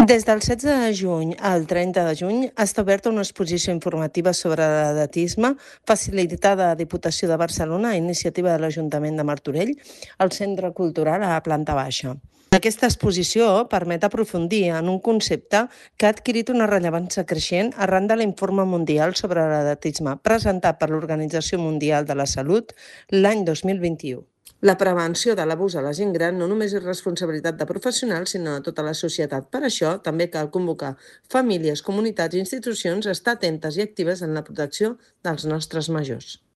Des del 16 de juny al 30 de juny està oberta una exposició informativa sobre l'edatisme facilitada a Diputació de Barcelona a iniciativa de l'Ajuntament de Martorell al Centre Cultural a la planta baixa. Aquesta exposició permet aprofundir en un concepte que ha adquirit una rellevància creixent arran de l'Informe Mundial sobre l'edatisme presentat per l'Organització Mundial de la Salut l'any 2021. La prevenció de l'abús a la gent gran no només és responsabilitat de professionals, sinó de tota la societat. Per això, també cal convocar famílies, comunitats i institucions a estar atentes i actives en la protecció dels nostres majors.